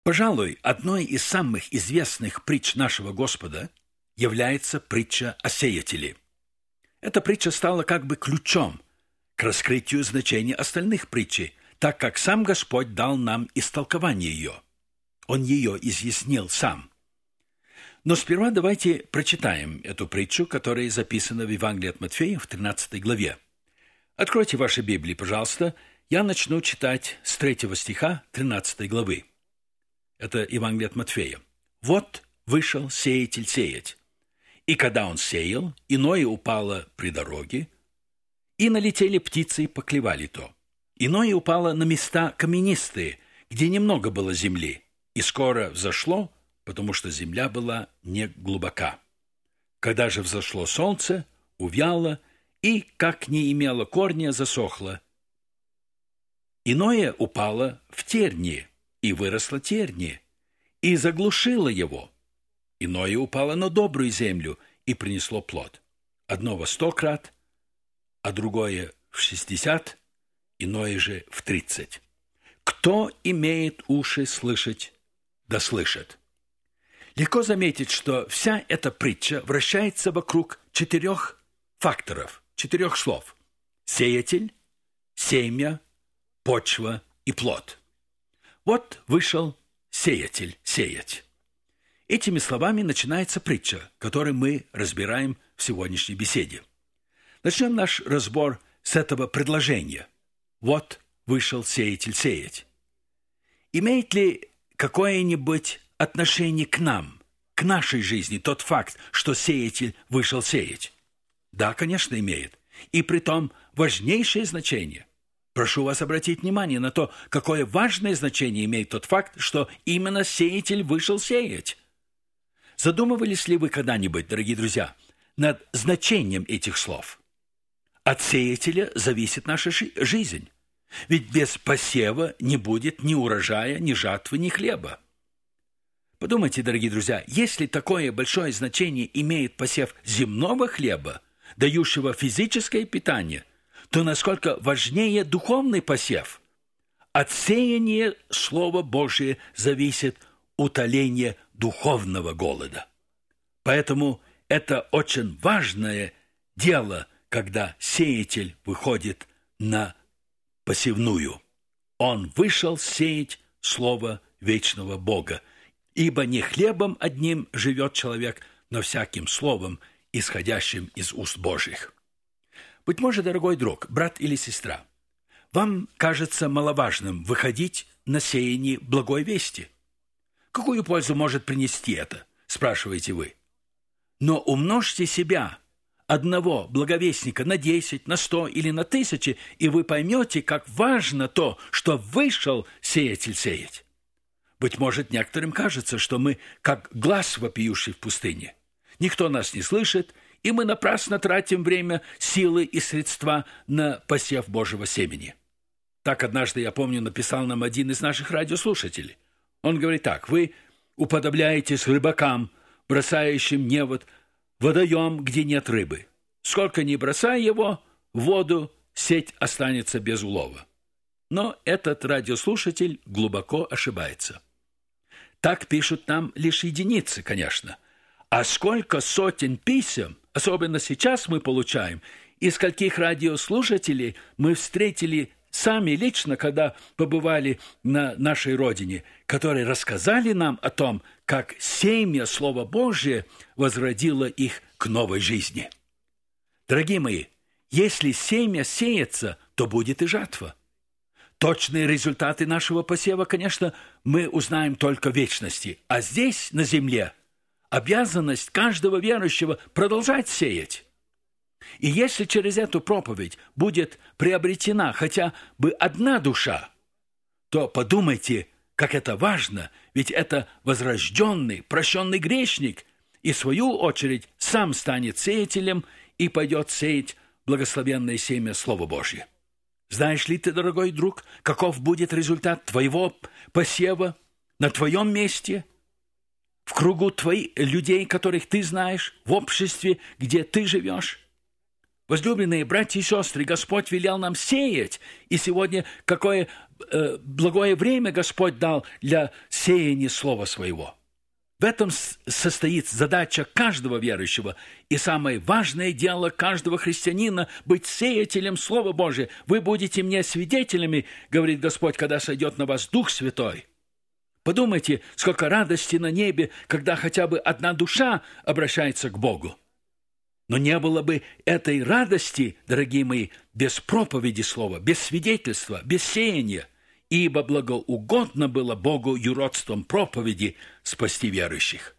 Пожалуй, одной из самых известных притч нашего Господа является притча о сеятеле. Эта притча стала как бы ключом к раскрытию значения остальных притчей, так как сам Господь дал нам истолкование ее. Он ее изъяснил сам. Но сперва давайте прочитаем эту притчу, которая записана в Евангелии от Матфея в 13 главе. Откройте ваши Библии, пожалуйста. Я начну читать с 3 стиха 13 главы. Это Евангелие от Матфея. «Вот вышел сеятель сеять. И когда он сеял, иное упало при дороге, и налетели птицы и поклевали то. Иное упало на места каменистые, где немного было земли, и скоро взошло, потому что земля была не глубока. Когда же взошло солнце, увяло, и, как не имело корня, засохло. Иное упало в тернии, и выросло тернии, и заглушило его. Иное упало на добрую землю, и принесло плод. Одно во 100 крат, а другое в 60, иное же в 30. Кто имеет уши слышать, да слышит». Легко заметить, что вся эта притча вращается вокруг 4 факторов, 4 слов: сеятель, семя, почва и плод. Вот вышел сеятель сеять. Этими словами начинается притча, которую мы разбираем в сегодняшней беседе. Начнем наш разбор с этого предложения. Вот вышел сеятель сеять. Имеет ли какое-нибудь отношение к нам, к нашей жизни, тот факт, что сеятель вышел сеять? Да, конечно, имеет. И притом важнейшее значение. Прошу вас обратить внимание на то, какое важное значение имеет тот факт, что именно сеятель вышел сеять. Задумывались ли вы когда-нибудь, дорогие друзья, над значением этих слов? От сеятеля зависит наша жизнь. Ведь без посева не будет ни урожая, ни жатвы, ни хлеба. Подумайте, дорогие друзья, если такое большое значение имеет посев земного хлеба, дающего физическое питание, то насколько важнее духовный посев? От сеяния Слова Божие зависит утоление духовного голода. Поэтому это очень важное дело, когда сеятель выходит на посевную. Он вышел сеять Слово вечного Бога, ибо не хлебом одним живет человек, но всяким словом, исходящим из уст Божьих. Быть может, дорогой друг, брат или сестра, вам кажется маловажным выходить на сеяние благой вести. Какую пользу может принести это, спрашиваете вы? Но умножьте себя, одного благовестника, на 10, на 100 или на 1000, и вы поймете, как важно то, что вышел сеятель сеять. Быть может, некоторым кажется, что мы как глаз вопиющий в пустыне. Никто нас не слышит, и мы напрасно тратим время, силы и средства на посев Божьего семени. Так однажды, я помню, написал нам один из наших радиослушателей. Он говорит так: вы уподобляетесь рыбакам, бросающим невод в водоем, где нет рыбы. Сколько ни бросай его в воду, сеть останется без улова. Но этот радиослушатель глубоко ошибается. Так пишут нам лишь единицы, конечно. А сколько сотен писем, особенно сейчас, мы получаем, и скольких радиослушателей мы встретили сами лично, когда побывали на нашей родине, которые рассказали нам о том, как семя Слова Божие возродило их к новой жизни. Дорогие мои, если семя сеется, то будет и жатва. Точные результаты нашего посева, конечно, мы узнаем только в вечности, а здесь, на земле, обязанность каждого верующего продолжать сеять. И если через эту проповедь будет приобретена хотя бы одна душа, то подумайте, как это важно, ведь это возрожденный, прощенный грешник, и в свою очередь сам станет сеятелем и пойдет сеять благословенное семя Слова Божье. Знаешь ли ты, дорогой друг, каков будет результат твоего посева на твоем месте, в кругу людей, которых ты знаешь, в обществе, где ты живешь? Возлюбленные братья и сестры, Господь велел нам сеять, и сегодня какое благое время Господь дал для сеяния Слова Своего. В этом состоит задача каждого верующего, и самое важное дело каждого христианина – быть сеятелем Слова Божия. Вы будете мне свидетелями, говорит Господь, когда сойдет на вас Дух Святой. Подумайте, сколько радости на небе, когда хотя бы одна душа обращается к Богу. Но не было бы этой радости, дорогие мои, без проповеди Слова, без свидетельства, без сеяния, ибо благоугодно было Богу юродством проповеди спасти верующих.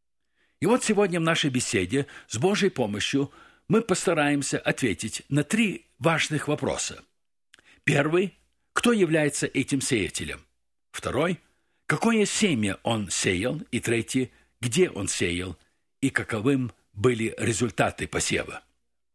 И вот сегодня в нашей беседе с Божьей помощью мы постараемся ответить на 3 важных вопроса. Первый – кто является этим сеятелем? Второй – какое семя он сеял? И третий – где он сеял и каковым были результаты посева.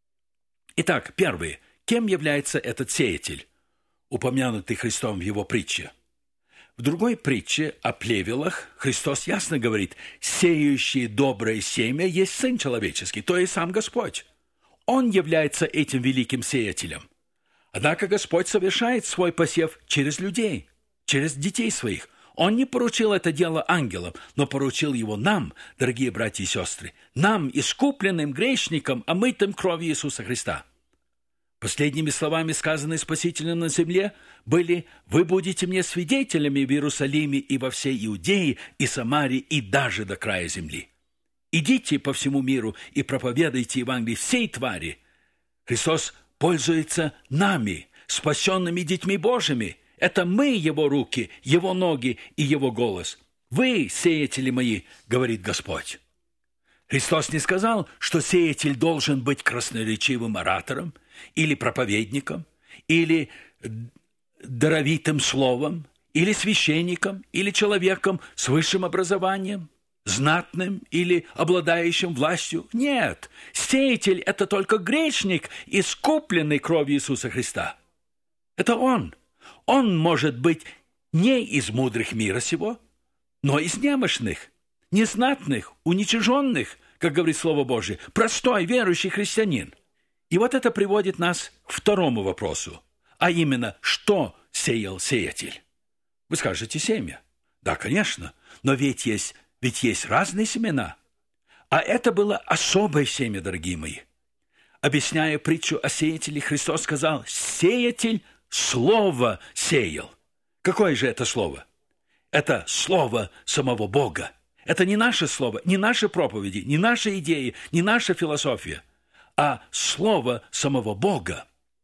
Итак, первый. Кем является этот сеятель, упомянутый Христом в его притче? В другой притче о плевелах Христос ясно говорит: «Сеющий доброе семя есть Сын Человеческий», то есть сам Господь. Он является этим великим сеятелем. Однако Господь совершает свой посев через людей, через детей своих. Он не поручил это дело ангелам, но поручил его нам, дорогие братья и сестры, нам, искупленным грешникам, омытым кровью Иисуса Христа. Последними словами, сказанные Спасителем на земле, были: «Вы будете мне свидетелями в Иерусалиме и во всей Иудее и Самарии и даже до края земли. Идите по всему миру и проповедуйте Евангелие всей твари». Христос пользуется нами, спасенными детьми Божьими. Это мы Его руки, Его ноги и Его голос. «Вы, сеятели мои», — говорит Господь. Христос не сказал, что сеятель должен быть красноречивым оратором или проповедником, или даровитым словом, или священником, или человеком с высшим образованием, знатным или обладающим властью. Нет, сеятель – это только грешник, искупленный кровью Иисуса Христа. Это Он. Он может быть не из мудрых мира сего, но из немощных, незнатных, уничиженных, как говорит Слово Божие, простой верующий христианин. И вот это приводит нас к второму вопросу, а именно, что сеял сеятель? Вы скажете: семя. Да, конечно, но ведь есть разные семена. А это было особое семя, дорогие мои. Объясняя притчу о сеятеле, Христос сказал: «Сеятель слово сеял». Какое же это слово? Это слово самого Бога. Это не наше слово, не наши проповеди, не наши идеи, не наша философия, а слово самого Бога,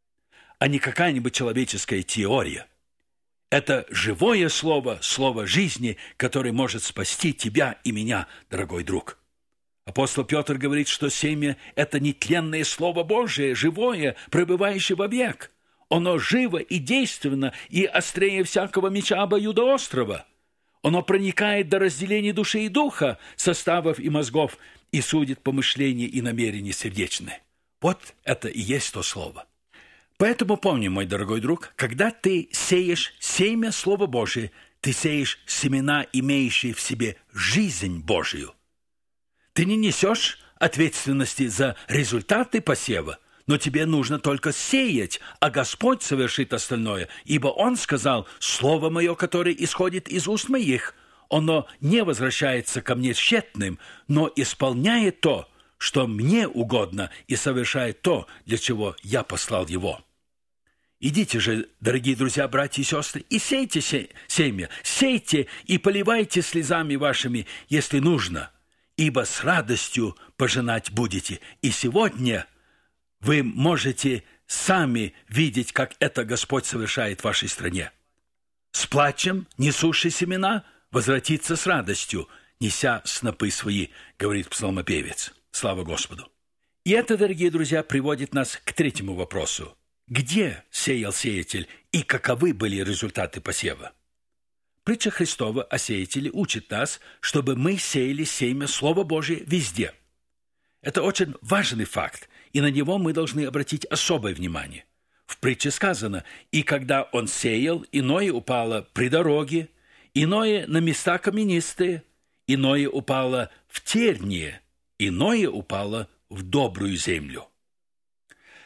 а не какая-нибудь человеческая теория. Это живое слово, слово жизни, которое может спасти тебя и меня, дорогой друг. Апостол Петр говорит, что семя – это нетленное Слово Божие, живое, пребывающее вовек. Оно живо и действенно, и острее всякого меча обоюдоострого. Оно проникает до разделения души и духа, составов и мозгов, и судит помышления и намерения сердечные. Вот это и есть то слово. Поэтому помни, мой дорогой друг, когда ты сеешь семя Слова Божие, ты сеешь семена, имеющие в себе жизнь Божию. Ты не несешь ответственности за результаты посева, но тебе нужно только сеять, а Господь совершит остальное, ибо Он сказал: «Слово Мое, которое исходит из уст Моих, оно не возвращается ко мне тщетным, но исполняет то, что мне угодно, и совершает то, для чего я послал его». Идите же, дорогие друзья, братья и сестры, и сейте семя, сейте и поливайте слезами вашими, если нужно, ибо с радостью пожинать будете. И сегодня вы можете сами видеть, как это Господь совершает в вашей стране. С плачем, несущий семена, возвратится с радостью, неся снопы свои, говорит псалмопевец. Слава Господу! И это, дорогие друзья, приводит нас к третьему вопросу. Где сеял сеятель и каковы были результаты посева? Притча Христова о сеятеле учит нас, чтобы мы сеяли семя Слова Божие везде. Это очень важный факт, и на него мы должны обратить особое внимание. В притче сказано: «И когда он сеял, иное упало при дороге, иное на места каменистые, иное упало в тернии, иное упало в добрую землю».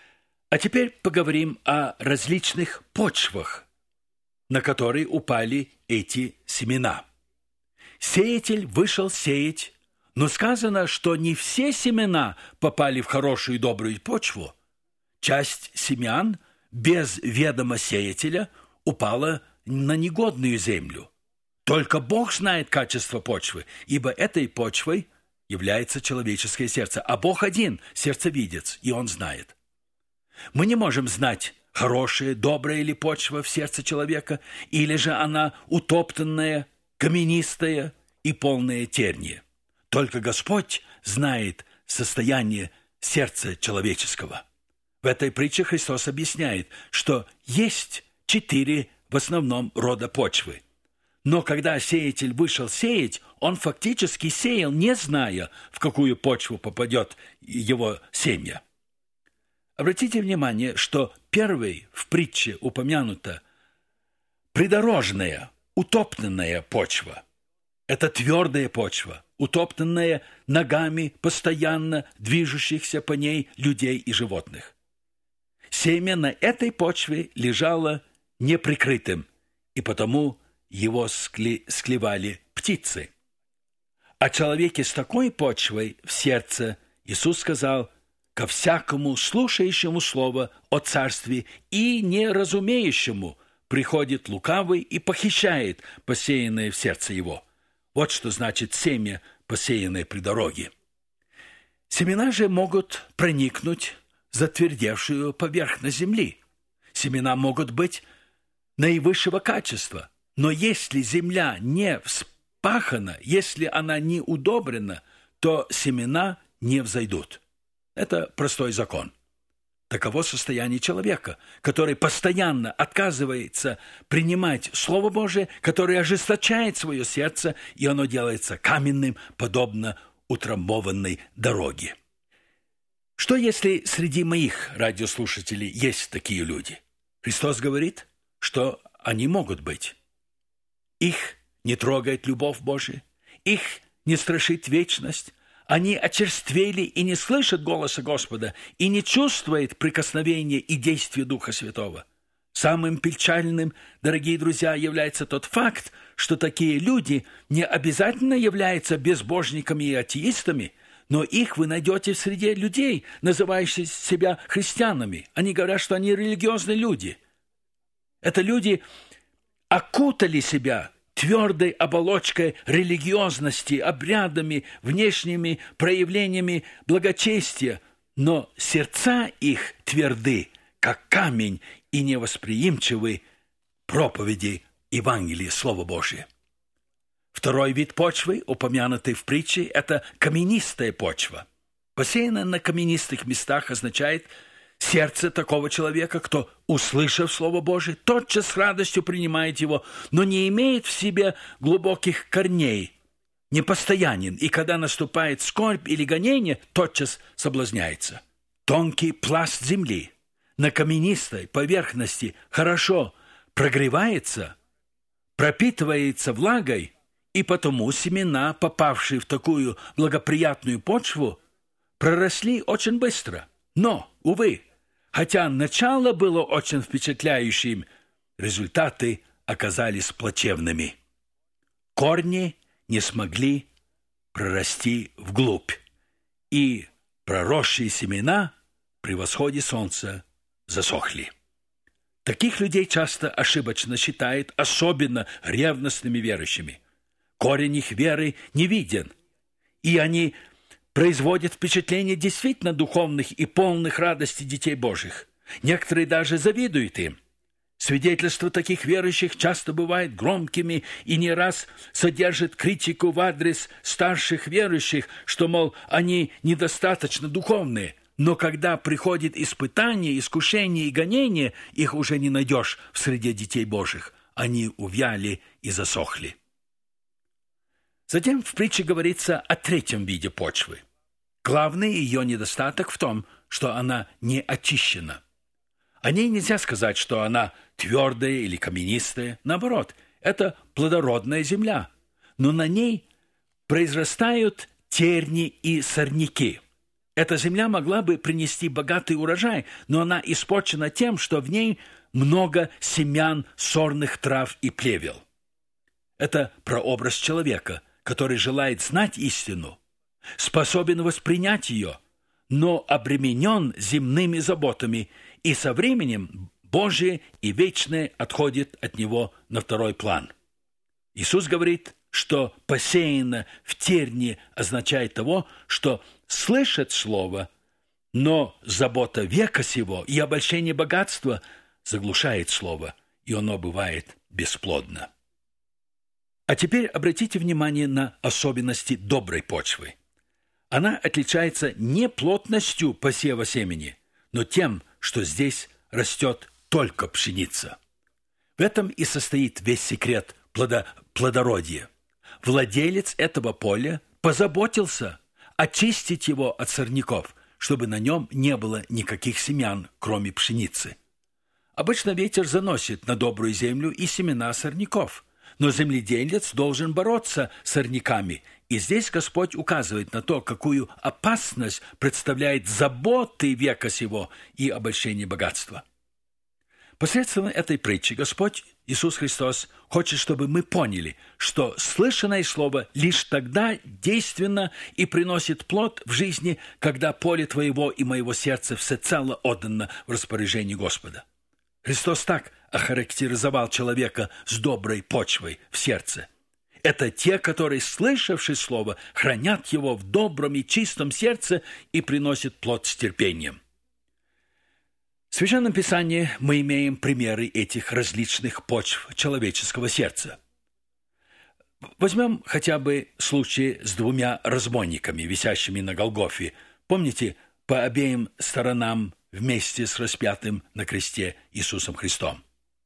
А теперь поговорим о различных почвах, на которые упали эти семена. Сеятель вышел сеять, но сказано, что не все семена попали в хорошую и добрую почву. Часть семян без ведома сеятеля упала на негодную землю. Только Бог знает качество почвы, ибо этой почвой является человеческое сердце, а Бог один – сердцевидец, и Он знает. Мы не можем знать, хорошая, добрая ли почва в сердце человека, или же она утоптанная, каменистая и полная терния. Только Господь знает состояние сердца человеческого. В этой притче Христос объясняет, что есть 4 в основном рода почвы. Но когда сеятель вышел сеять, он фактически сеял, не зная, в какую почву попадет его семя. Обратите внимание, что первой в притче упомянута придорожная, утоптанная почва. Это твердая почва, утоптанная ногами постоянно движущихся по ней людей и животных. Семя на этой почве лежало неприкрытым, и потому его склевали птицы. О человеке с такой почвой в сердце Иисус сказал: «Ко всякому слушающему слово о царстве и неразумеющему приходит лукавый и похищает посеянное в сердце его». Вот что значит семя, посеянное при дороге. Семена же могут проникнуть в затвердевшую поверхность земли. Семена могут быть наивысшего качества, но если земля не вспахана, если она не удобрена, то семена не взойдут. Это простой закон. Таково состояние человека, который постоянно отказывается принимать Слово Божие, который ожесточает свое сердце, и оно делается каменным, подобно утрамбованной дороге. Что если среди моих радиослушателей есть такие люди? Христос говорит, что они могут быть. Их не трогает любовь Божия, их не страшит вечность. Они очерствели и не слышат голоса Господа, и не чувствуют прикосновения и действия Духа Святого. Самым печальным, дорогие друзья, является тот факт, что такие люди не обязательно являются безбожниками и атеистами, но их вы найдете в среде людей, называющих себя христианами. Они говорят, что они религиозные люди. Это люди окутали себя твердой оболочкой религиозности, обрядами, внешними проявлениями благочестия, но сердца их тверды, как камень, и невосприимчивы проповеди Евангелия, Слова Божия. Второй вид почвы, упомянутый в притче, это каменистая почва. Посеянная на каменистых местах означает сердце такого человека, кто, услышав Слово Божие, тотчас с радостью принимает его, но не имеет в себе глубоких корней, непостоянен, и когда наступает скорбь или гонение, тотчас соблазняется. Тонкий пласт земли на каменистой поверхности хорошо прогревается, пропитывается влагой, и потому семена, попавшие в такую благоприятную почву, проросли очень быстро. Но, увы, хотя начало было очень впечатляющим, результаты оказались плачевными. Корни не смогли прорасти вглубь, и проросшие семена при восходе солнца засохли. Таких людей часто ошибочно считают особенно ревностными верующими. Корень их веры не виден, и они производят впечатление действительно духовных и полных радости детей Божьих. Некоторые даже завидуют им. Свидетельства таких верующих часто бывают громкими и не раз содержат критику в адрес старших верующих, что, мол, они недостаточно духовные. Но когда приходит испытание, искушение и гонение, их уже не найдешь в среде детей Божьих. Они увяли и засохли. Затем в притче говорится о третьем виде почвы. Главный ее недостаток в том, что она не очищена. О ней нельзя сказать, что она твердая или каменистая. Наоборот, это плодородная земля. Но на ней произрастают терни и сорняки. Эта земля могла бы принести богатый урожай, но она испорчена тем, что в ней много семян сорных трав и плевел. Это прообраз человека, который желает знать истину, способен воспринять ее, но обременен земными заботами, и со временем Божие и вечное отходит от него на второй план. Иисус говорит, что посеяно в тернии означает того, что слышит слово, но забота века сего и обольщение богатства заглушает слово, и оно бывает бесплодно. А теперь обратите внимание на особенности доброй почвы. Она отличается не плотностью посева семени, но тем, что здесь растет только пшеница. В этом и состоит весь секрет плодородия. Владелец этого поля позаботился очистить его от сорняков, чтобы на нем не было никаких семян, кроме пшеницы. Обычно ветер заносит на добрую землю и семена сорняков, но земледелец должен бороться с сорняками, и здесь Господь указывает на то, какую опасность представляет заботы века сего и обольщение богатства. Посредством этой притчи Господь Иисус Христос хочет, чтобы мы поняли, что слышанное слово лишь тогда действенно и приносит плод в жизни, когда поле твоего и моего сердца всецело отдано в распоряжение Господа. Христос так охарактеризовал человека с доброй почвой в сердце. Это те, которые, слышавши слово, хранят его в добром и чистом сердце и приносят плод с терпением. В Священном Писании мы имеем примеры этих различных почв человеческого сердца. Возьмем хотя бы случай с 2 разбойниками, висящими на Голгофе. Помните, по обеим сторонам вместе с распятым на кресте Иисусом Христом.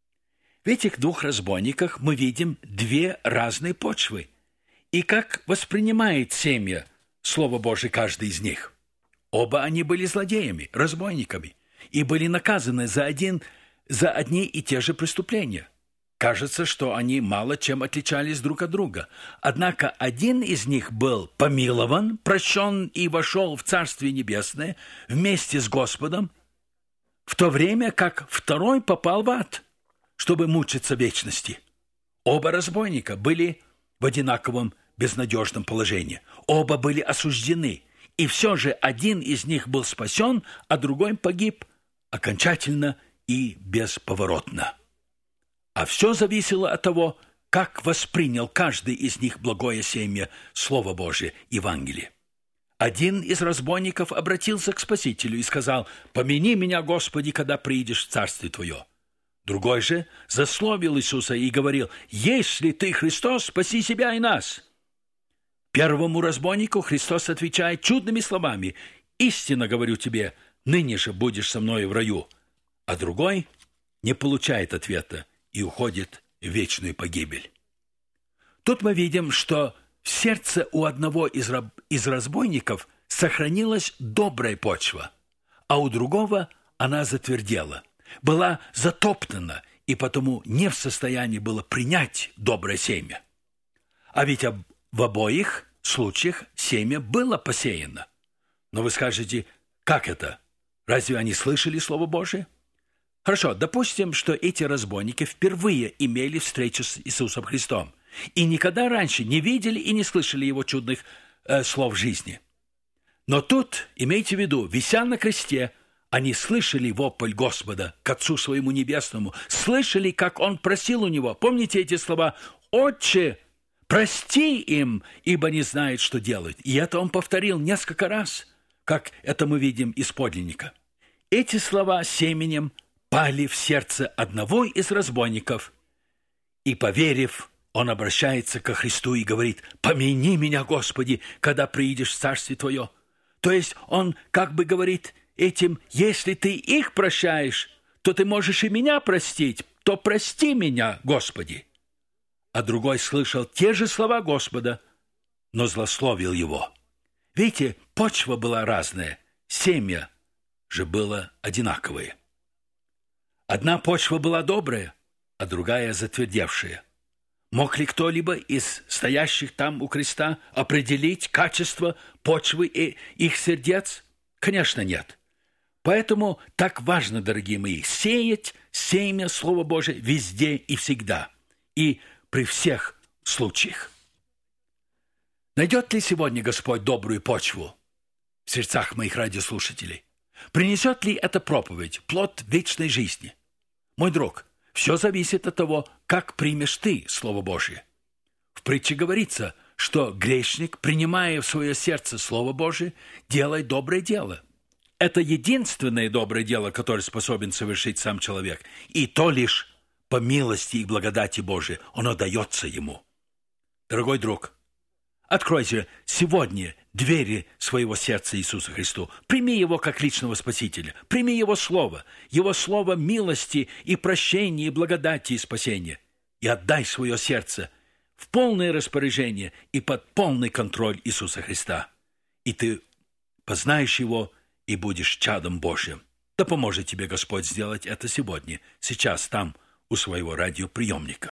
В этих 2 разбойниках мы видим 2 разные почвы. И как воспринимает семя Слово Божие каждый из них. Оба они были злодеями, разбойниками, и были наказаны за одни и те же преступления. Кажется, что они мало чем отличались друг от друга. Однако один из них был помилован, прощен и вошел в Царствие Небесное вместе с Господом, в то время как второй попал в ад, чтобы мучиться в вечности. Оба разбойника были в одинаковом безнадежном положении. Оба были осуждены, и все же один из них был спасен, а другой погиб окончательно и бесповоротно. А все зависело от того, как воспринял каждый из них благое семя Слова Божие, Евангелие. Один из разбойников обратился к Спасителю и сказал: «Помяни меня, Господи, когда приидешь в Царствие Твое». Другой же засловил Иисуса и говорил: «Если Ты Христос, спаси себя и нас». Первому разбойнику Христос отвечает чудными словами: «Истинно говорю тебе, ныне же будешь со мною в раю». А другой не получает ответа и уходит в вечную погибель. Тут мы видим, что в сердце у одного из разбойников сохранилась добрая почва, а у другого она затвердела, была затоптана и потому не в состоянии было принять доброе семя. А ведь в обоих случаях семя было посеяно. Но вы скажете: как это? Разве они слышали Слово Божие? Хорошо, допустим, что эти разбойники впервые имели встречу с Иисусом Христом и никогда раньше не видели и не слышали Его чудных слов жизни. Но тут, имейте в виду, вися на кресте, они слышали вопль Господа к Отцу Своему Небесному, слышали, как Он просил у Него. Помните эти слова: «Отче, прости им, ибо не знают, что делают». И это Он повторил несколько раз, как это мы видим из подлинника. Эти слова семенем пали в сердце одного из разбойников, и, поверив, он обращается ко Христу и говорит: «Помяни меня, Господи, когда приидешь в Царствие Твое». То есть он как бы говорит этим: если Ты их прощаешь, то Ты можешь и меня простить, то прости меня, Господи. А другой слышал те же слова Господа, но злословил его. Видите, почва была разная, семя же было одинаковое. Одна почва была добрая, а другая затвердевшая. Мог ли кто-либо из стоящих там у креста определить качество почвы и их сердец? Конечно, нет. Поэтому так важно, дорогие мои, сеять семя Слова Божия везде и всегда, и при всех случаях. Найдет ли сегодня Господь добрую почву в сердцах моих радиослушателей? Принесет ли эта проповедь плод вечной жизни? Мой друг, все зависит от того, как примешь ты Слово Божие. В притче говорится, что грешник, принимая в свое сердце Слово Божие, делает доброе дело. Это единственное доброе дело, которое способен совершить сам человек, и то лишь по милости и благодати Божией оно дается ему. Дорогой друг, откройте сегодня двери своего сердца Иисусу Христу. Прими Его как личного Спасителя. Прими Его Слово милости и прощения, и благодати, и спасения. И отдай свое сердце в полное распоряжение и под полный контроль Иисуса Христа. И ты познаешь Его и будешь чадом Божьим. Да поможет тебе Господь сделать это сегодня, сейчас, там, у своего радиоприемника.